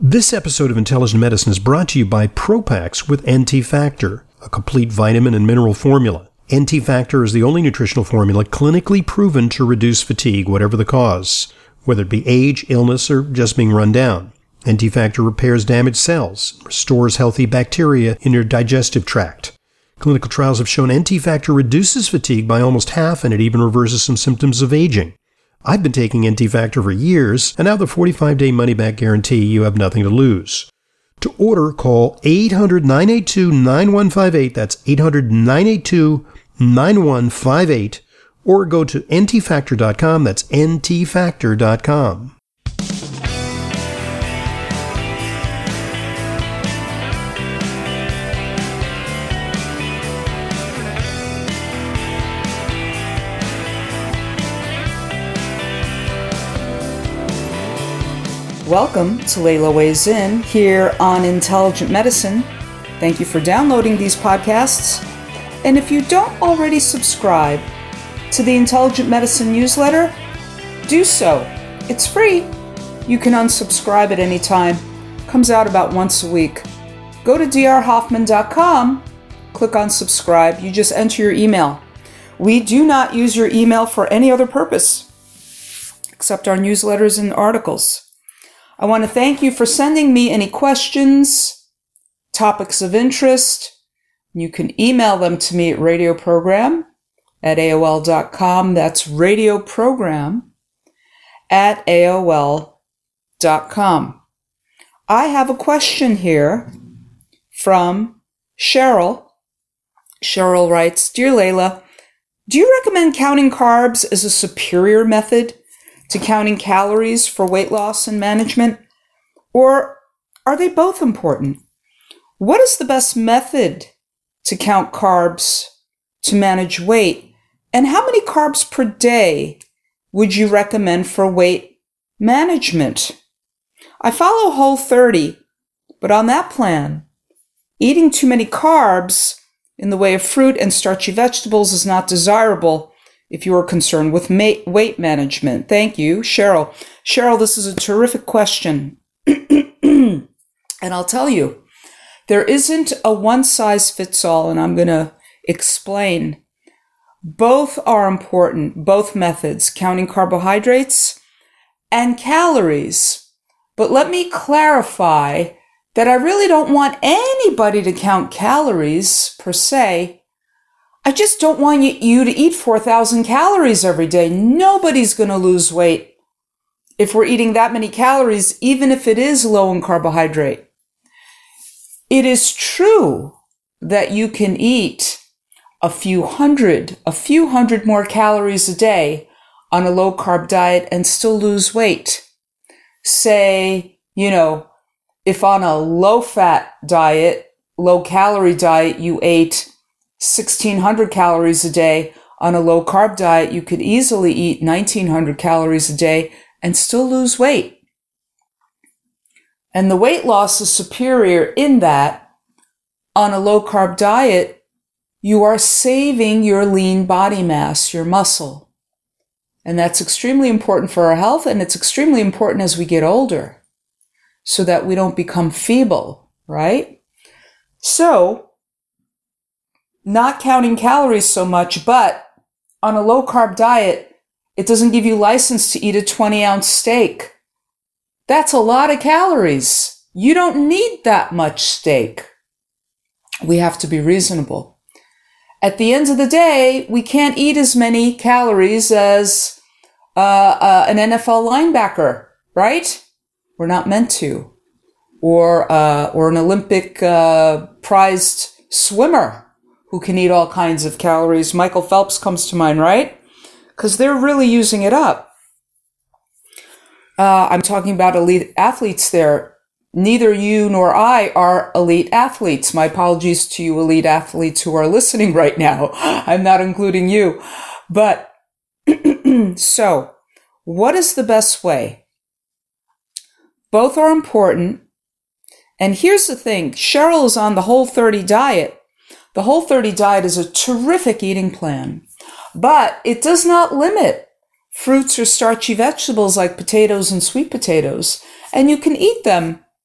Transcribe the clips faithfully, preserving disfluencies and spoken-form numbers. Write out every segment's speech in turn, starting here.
This episode of Intelligent Medicine is brought to you by Propax with N T Factor, a complete vitamin and mineral formula. N T Factor is the only nutritional formula clinically proven to reduce fatigue, whatever the cause, whether it be age, illness, or just being run down. N T Factor repairs damaged cells, restores healthy bacteria in your digestive tract. Clinical trials have shown N T Factor reduces fatigue by almost half, and it even reverses some symptoms of aging. I've been taking N T Factor for years, and now the forty-five day money-back guarantee, you have nothing to lose. To order, call eight hundred, nine eight two, nine one five eight, that's eight hundred, nine eight two, nine one five eight, or go to N T factor dot com, that's N T factor dot com. Welcome to Layla Weighs In here on Intelligent Medicine. Thank you for downloading these podcasts. And if you don't already subscribe to the Intelligent Medicine newsletter, do so. It's free. You can unsubscribe at any time. Comes out about once a week. Go to d r hoffman dot com, click on subscribe. You just enter your email. We do not use your email for any other purpose except our newsletters and articles. I want to thank you for sending me any questions, topics of interest. You can email them to me at radioprogram at A O L dot com. That's radioprogram at A O L dot com. I have a question here from Cheryl. Cheryl writes, Dear Layla, do you recommend counting carbs as a superior method to counting calories for weight loss and management? Or are they both important? What is the best method to count carbs to manage weight? And how many carbs per day would you recommend for weight management? I follow Whole thirty, but on that plan, eating too many carbs in the way of fruit and starchy vegetables is not desirable if you are concerned with ma- weight management. Thank you, Cheryl. Cheryl, this is a terrific question. And I'll tell you, there isn't a one-size-fits-all, and I'm going to explain. Both are important, both methods, counting carbohydrates and calories. But let me clarify that I really don't want anybody to count calories per se. I just don't want you to eat four thousand calories every day. Nobody's going to lose weight if we're eating that many calories, even if it is low in carbohydrate. It is true that you can eat a few hundred, a few hundred more calories a day on a low-carb diet and still lose weight. Say, you know, if on a low-fat diet, low-calorie diet, you ate sixteen hundred calories a day, on a low-carb diet, you could easily eat nineteen hundred calories a day and still lose weight. And the weight loss is superior in that on a low-carb diet, you are saving your lean body mass, your muscle. And that's extremely important for our health, and it's extremely important as we get older so that we don't become feeble, right? So, not counting calories so much, but on a low-carb diet, it doesn't give you license to eat a twenty ounce steak. That's a lot of calories. You don't need that much steak. We have to be reasonable. At the end of the day, we can't eat as many calories as uh, uh, an N F L linebacker, right? We're not meant to. Or, uh, or an Olympic uh, prized swimmer who can eat all kinds of calories. Michael Phelps comes to mind, right? Because they're really using it up. Uh, I'm talking about elite athletes there. Neither you nor I are elite athletes. My apologies to you elite athletes who are listening right now. I'm not including you. But, so, what is the best way? Both are important. And here's the thing. Cheryl is on the Whole thirty diet. The Whole thirty diet is a terrific eating plan, but it does not limit fruits or starchy vegetables like potatoes and sweet potatoes, and you can eat them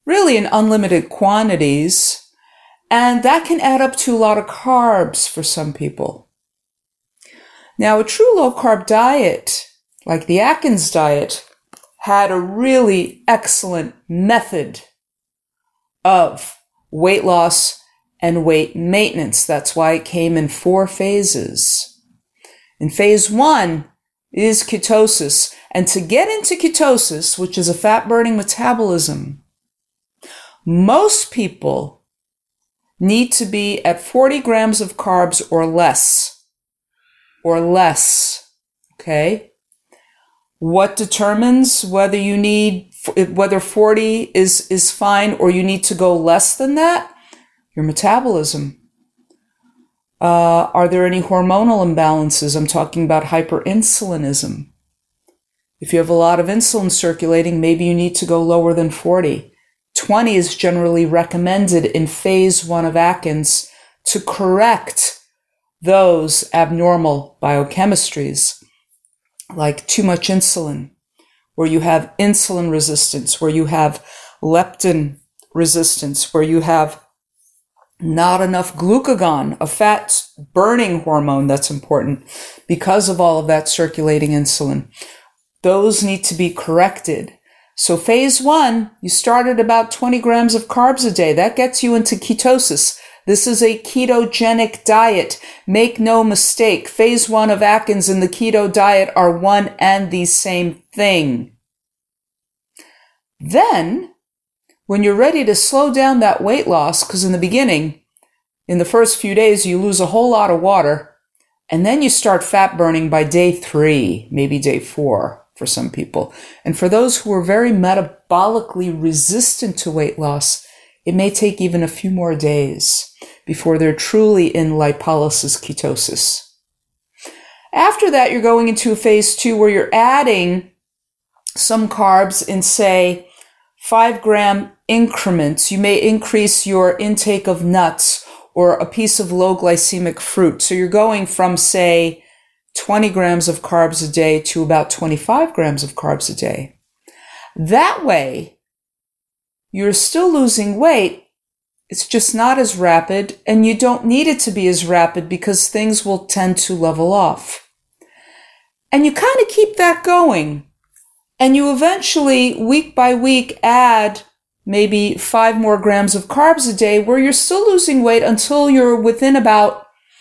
really in unlimited quantities. And that can add up to a lot of carbs for some people. Now, a true low-carb diet, like the Atkins diet, had a really excellent method of weight loss and weight maintenance. That's why it came in four phases. In phase one is ketosis. And to get into ketosis, which is a fat-burning metabolism, most people need to be at forty grams of carbs or less. Or less. Okay? What determines whether you need, whether forty is, is fine or you need to go less than that? Your metabolism. Uh, are there any hormonal imbalances? I'm talking about hyperinsulinism. If you have a lot of insulin circulating, maybe you need to go lower than forty. twenty is generally recommended in phase one of Atkins to correct those abnormal biochemistries, like too much insulin, where you have insulin resistance, where you have leptin resistance, where you have not enough glucagon, a fat burning hormone that's important because of all of that circulating insulin. Those need to be corrected. So phase one, you start at about twenty grams of carbs a day. That gets you into ketosis. This is a ketogenic diet. Make no mistake, phase one of Atkins and the keto diet are one and the same thing. Then, when you're ready to slow down that weight loss, because in the beginning, in the first few days, you lose a whole lot of water, and then you start fat burning by day three, maybe day four for some people. And for those who are very metabolically resistant to weight loss, it may take even a few more days before they're truly in lipolysis ketosis. After that, you're going into a phase two where you're adding some carbs in, say, five gram increments. You may increase your intake of nuts or a piece of low glycemic fruit. So you're going from, say, twenty grams of carbs a day to about twenty-five grams of carbs a day. That way, you're still losing weight. It's just not as rapid, and you don't need it to be as rapid because things will tend to level off. And you kind of keep that going. And you eventually, week by week, add maybe five more grams of carbs a day where you're still losing weight until you're within about,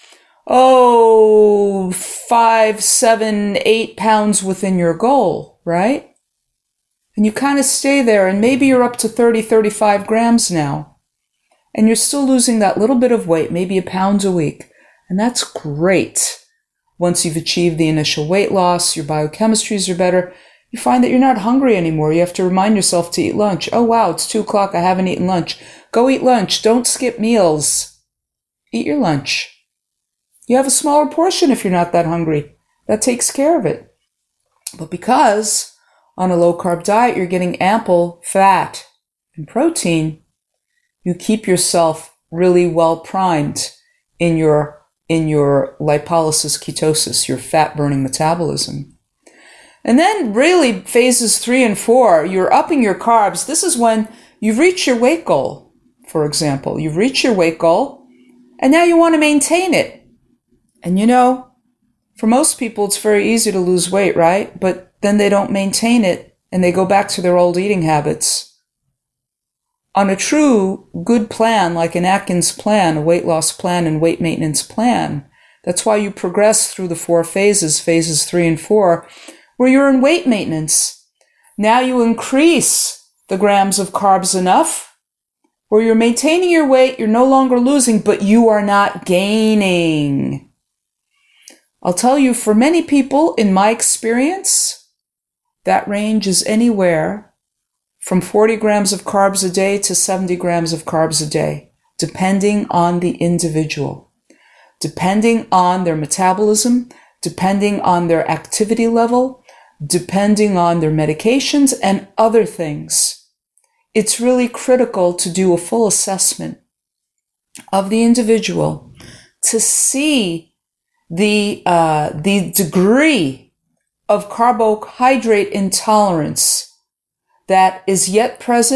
oh, five, seven, eight pounds within your goal, right? And you kind of stay there, and maybe you're up to thirty, thirty-five grams now. And you're still losing that little bit of weight, maybe a pound a week. And that's great. Once you've achieved the initial weight loss, your biochemistries are better, you find that you're not hungry anymore. You have to remind yourself to eat lunch. Oh, wow, it's two o'clock. I haven't eaten lunch. Go eat lunch. Don't skip meals. Eat your lunch. You have a smaller portion if you're not that hungry. That takes care of it. But because on a low-carb diet, you're getting ample fat and protein, you keep yourself really well primed in your, in your lipolysis ketosis, your fat-burning metabolism. And then really phases three and four, you're upping your carbs. This is when you've reached your weight goal, for example. You've reached your weight goal, and now you want to maintain it. And you know, for most people, it's very easy to lose weight, right? But then they don't maintain it, and they go back to their old eating habits. On a true good plan, like an Atkins plan, a weight loss plan and weight maintenance plan, that's why you progress through the four phases, phases three and four, where you're in weight maintenance. Now you increase the grams of carbs enough where you're maintaining your weight, you're no longer losing, but you are not gaining. I'll tell you, for many people, in my experience, that range is anywhere from forty grams of carbs a day to seventy grams of carbs a day, depending on the individual, depending on their metabolism, depending on their activity level, depending on their medications and other things. It's really critical to do a full assessment of the individual to see the, uh, the degree of carbohydrate intolerance that is yet present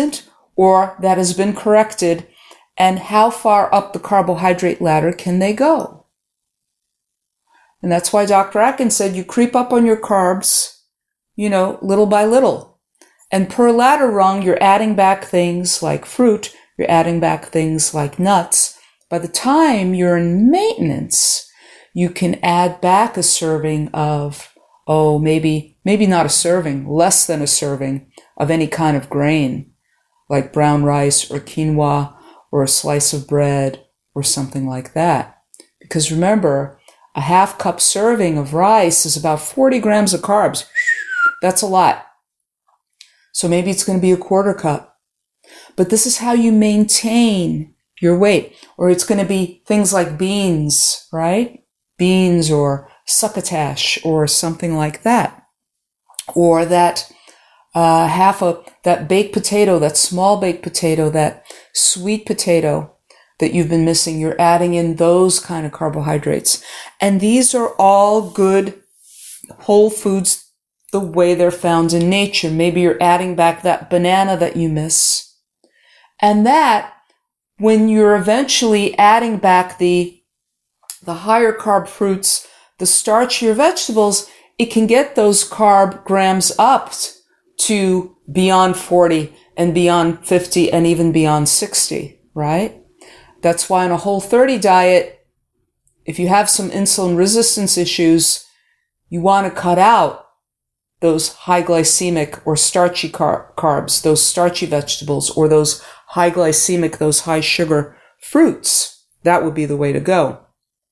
or that has been corrected, and how far up the carbohydrate ladder can they go? And that's why Doctor Atkins said you creep up on your carbs, you know, little by little. And per ladder rung, you're adding back things like fruit, you're adding back things like nuts. By the time you're in maintenance, you can add back a serving of, oh, maybe, maybe not a serving, less than a serving of any kind of grain, like brown rice or quinoa or a slice of bread or something like that. Because remember, a half cup serving of rice is about forty grams of carbs. That's a lot. So maybe it's going to be a quarter cup. But this is how you maintain your weight. Or it's going to be things like beans, right? Beans or succotash or something like that. Or that uh, half a, that baked potato, that small baked potato, that sweet potato that you've been missing. You're adding in those kind of carbohydrates. And these are all good whole foods the way they're found in nature. Maybe you're adding back that banana that you miss. And that, when you're eventually adding back the, the higher carb fruits, the starchier vegetables, it can get those carb grams up to beyond forty and beyond fifty and even beyond sixty, right? That's why in a Whole thirty diet, if you have some insulin resistance issues, you want to cut out those high glycemic or starchy car- carbs, those starchy vegetables, or those high glycemic, those high sugar fruits. That would be the way to go.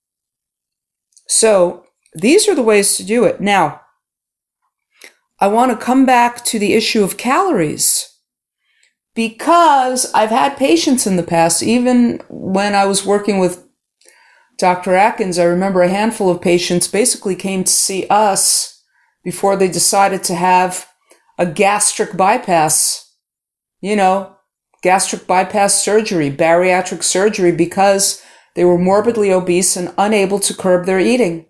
So these are the ways to do it. Now, I want to come back to the issue of calories, because I've had patients in the past, even when I was working with Doctor Atkins, I remember a handful of patients basically came to see us before they decided to have a gastric bypass, you know, gastric bypass surgery, bariatric surgery, because they were morbidly obese and unable to curb their eating.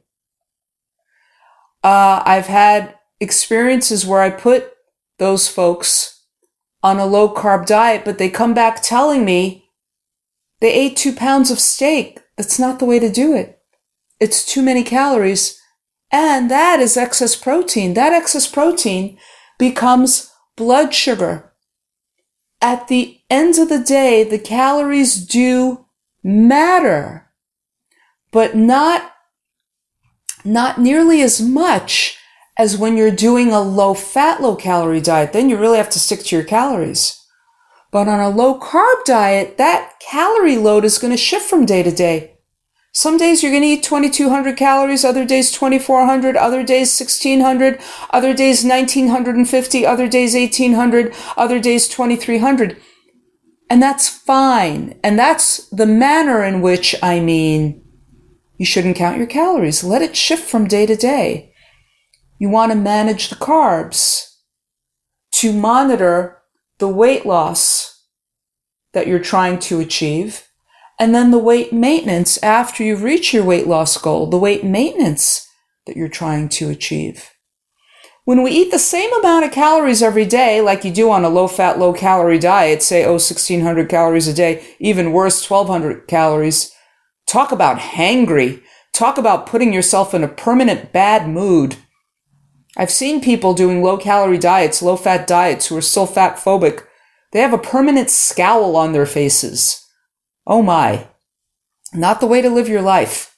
Uh, I've had experiences where I put those folks on a low carb diet, but they come back telling me they ate two pounds of steak. That's not the way to do it. It's too many calories. And that is excess protein. That excess protein becomes blood sugar. At the end of the day, the calories do matter, but not, not nearly as much as when you're doing a low-fat, low-calorie diet. Then you really have to stick to your calories. But on a low-carb diet, that calorie load is going to shift from day to day. Some days you're going to eat twenty-two hundred calories, other days twenty-four hundred, other days sixteen hundred, other days nineteen fifty, other days eighteen hundred, other days twenty-three hundred. And that's fine. And that's the manner in which, I mean, you shouldn't count your calories. Let it shift from day to day. You want to manage the carbs to monitor the weight loss that you're trying to achieve. And then the weight maintenance after you've reached your weight loss goal, the weight maintenance that you're trying to achieve. When we eat the same amount of calories every day, like you do on a low-fat, low-calorie diet, say, oh, sixteen hundred calories a day, even worse, twelve hundred calories, talk about hangry. Talk about putting yourself in a permanent bad mood. I've seen people doing low-calorie diets, low-fat diets who are still fat-phobic. They have a permanent scowl on their faces. Oh my, not the way to live your life.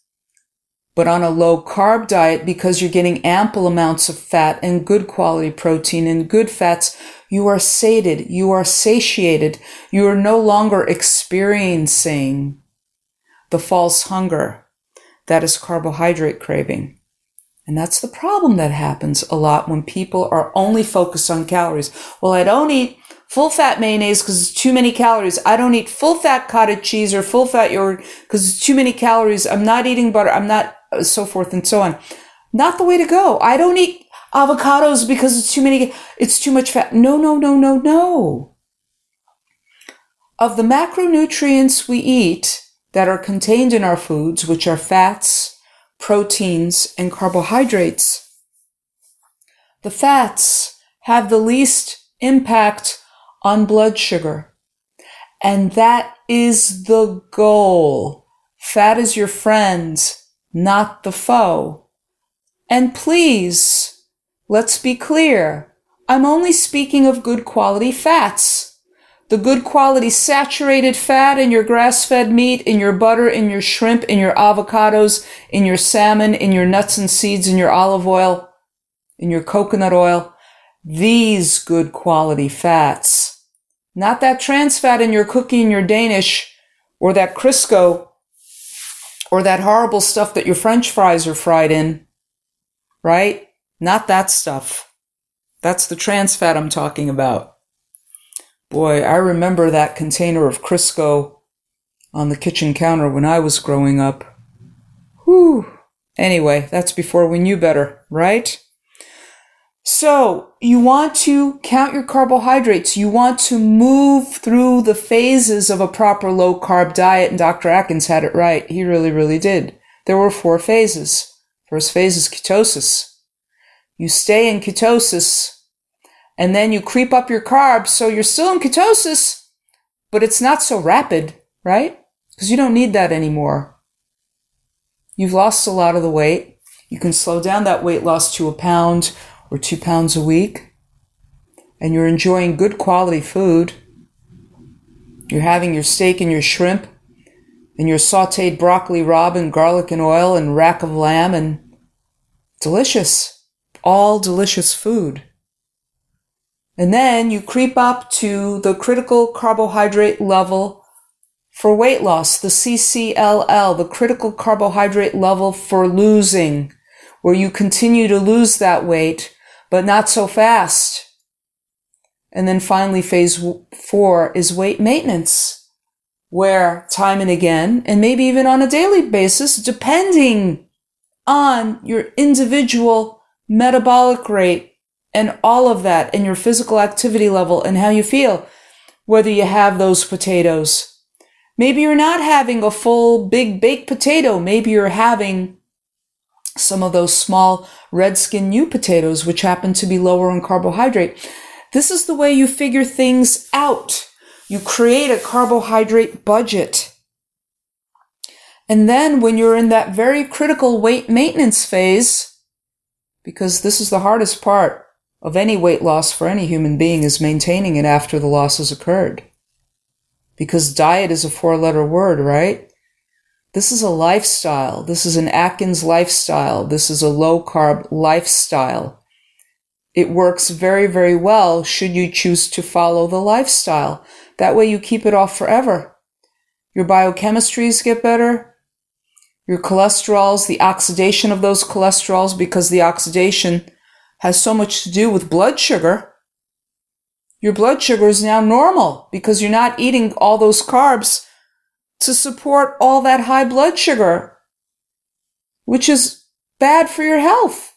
But on a low-carb diet, because you're getting ample amounts of fat and good quality protein and good fats, you are sated, you are satiated, you are no longer experiencing the false hunger that is carbohydrate craving. And that's the problem that happens a lot when people are only focused on calories. Well, I don't eat full-fat mayonnaise because it's too many calories. I don't eat full-fat cottage cheese or full-fat yogurt because it's too many calories. I'm not eating butter. I'm not, uh, so forth and so on. Not the way to go. I don't eat avocados because it's too many, it's too much fat. No, no, no, no, no. Of the macronutrients we eat that are contained in our foods, which are fats, proteins, and carbohydrates, the fats have the least impact on blood sugar. And that is the goal. Fat is your friend, not the foe. And please, let's be clear. I'm only speaking of good quality fats. The good quality saturated fat in your grass-fed meat, in your butter, in your shrimp, in your avocados, in your salmon, in your nuts and seeds, in your olive oil, in your coconut oil. These good quality fats. Not that trans fat in your cookie and your Danish, or that Crisco, or that horrible stuff that your French fries are fried in, right? Not that stuff. That's the trans fat I'm talking about. Boy, I remember that container of Crisco on the kitchen counter when I was growing up. Whew. Anyway, that's before we knew better, right? So, you want to count your carbohydrates. You want to move through the phases of a proper low-carb diet, and Doctor Atkins had it right. He really, really did. There were four phases. First phase is ketosis. You stay in ketosis, and then you creep up your carbs, so you're still in ketosis, but it's not so rapid, right? Because you don't need that anymore. You've lost a lot of the weight. You can slow down that weight loss to a pound or two pounds a week, and you're enjoying good quality food. You're having your steak and your shrimp, and your sauteed broccoli rabe and garlic and oil and rack of lamb, and delicious, all delicious food. And then you creep up to the critical carbohydrate level for weight loss, the C C L L, the critical carbohydrate level for losing, where you continue to lose that weight, but not so fast. And then finally, phase four is weight maintenance, where time and again, and maybe even on a daily basis, depending on your individual metabolic rate and all of that, and your physical activity level and how you feel, whether you have those potatoes. Maybe you're not having a full big baked potato. Maybe you're having some of those small red skin new potatoes, which happen to be lower in carbohydrate. This is the way you figure things out. You create a carbohydrate budget. And then when you're in that very critical weight maintenance phase, because this is the hardest part of any weight loss for any human being, is maintaining it after the loss has occurred. Because diet is a four-letter word, right? This is a lifestyle. This is an Atkins lifestyle. This is a low-carb lifestyle. It works very, very well should you choose to follow the lifestyle. That way you keep it off forever. Your biochemistries get better. Your cholesterols, the oxidation of those cholesterols, because the oxidation has so much to do with blood sugar. Your blood sugar is now normal because you're not eating all those carbs to support all that high blood sugar, which is bad for your health,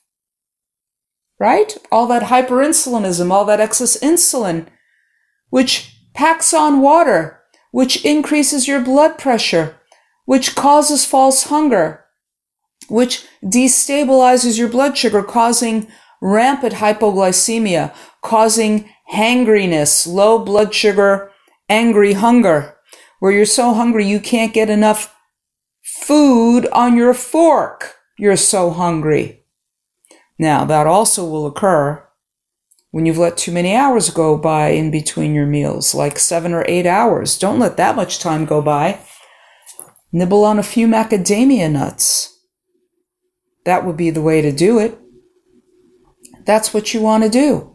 right? All that hyperinsulinism, all that excess insulin, which packs on water, which increases your blood pressure, which causes false hunger, which destabilizes your blood sugar, causing rampant hypoglycemia, causing hangriness, low blood sugar, angry hunger, where you're so hungry you can't get enough food on your fork. You're so hungry. Now, that also will occur when you've let too many hours go by in between your meals, like seven or eight hours. Don't let that much time go by. Nibble on a few macadamia nuts. That would be the way to do it. That's what you want to do.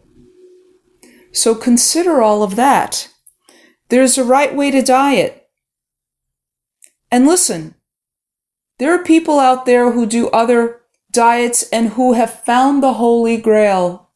So consider all of that. There's a right way to diet. And listen, there are people out there who do other diets and who have found the Holy Grail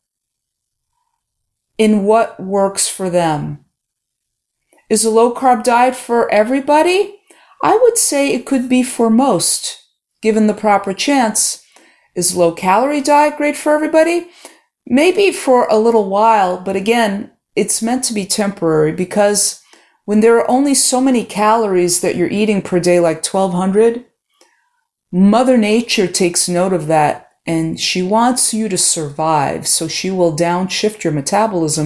in what works for them. Is a low-carb diet for everybody? I would say it could be for most, given the proper chance. Is a low-calorie diet great for everybody? Maybe for a little while, but again, it's meant to be temporary, because when there are only so many calories that you're eating per day, like twelve hundred, Mother Nature takes note of that, and she wants you to survive, so she will downshift your metabolism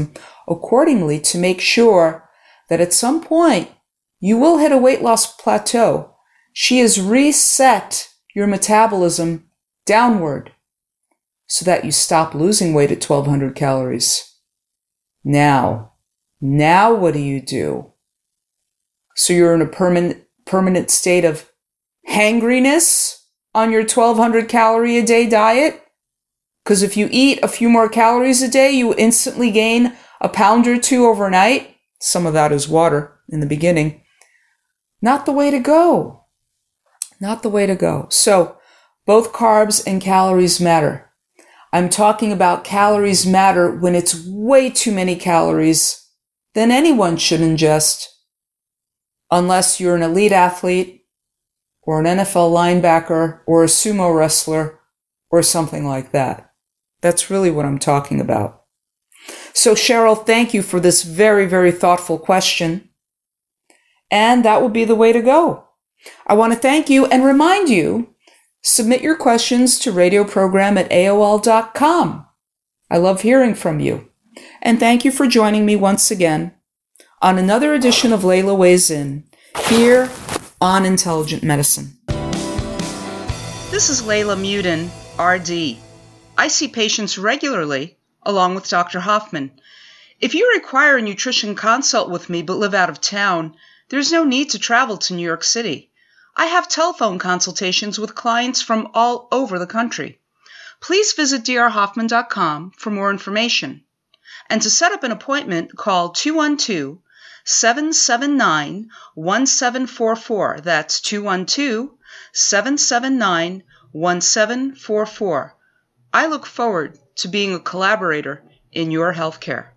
accordingly to make sure that at some point you will hit a weight loss plateau. She has reset your metabolism downward so that you stop losing weight at twelve hundred calories. Now, now what do you do? So you're in a permanent, permanent state of hangriness on your twelve hundred calorie a day diet? Because if you eat a few more calories a day, you instantly gain a pound or two overnight. Some of that is water in the beginning. Not the way to go. Not the way to go. So both carbs and calories matter. I'm talking about calories matter when it's way too many calories than anyone should ingest, unless you're an elite athlete or an N F L linebacker or a sumo wrestler or something like that. That's really what I'm talking about. So Cheryl, thank you for this very, very thoughtful question. And that will be the way to go. I want to thank you and remind you, submit your questions to radioprogram at A O L dot com. I love hearing from you. And thank you for joining me once again on another edition of Layla Weighs In, here on Intelligent Medicine. This is Layla Mudin, R D. I see patients regularly, along with Doctor Hoffman. If you require a nutrition consult with me but live out of town, there's no need to travel to New York City. I have telephone consultations with clients from all over the country. Please visit d r hoffman dot com for more information. And to set up an appointment, call two one two, seven seven nine, one seven four four. That's two one two, seven seven nine, one seven four four. I look forward to being a collaborator in your healthcare.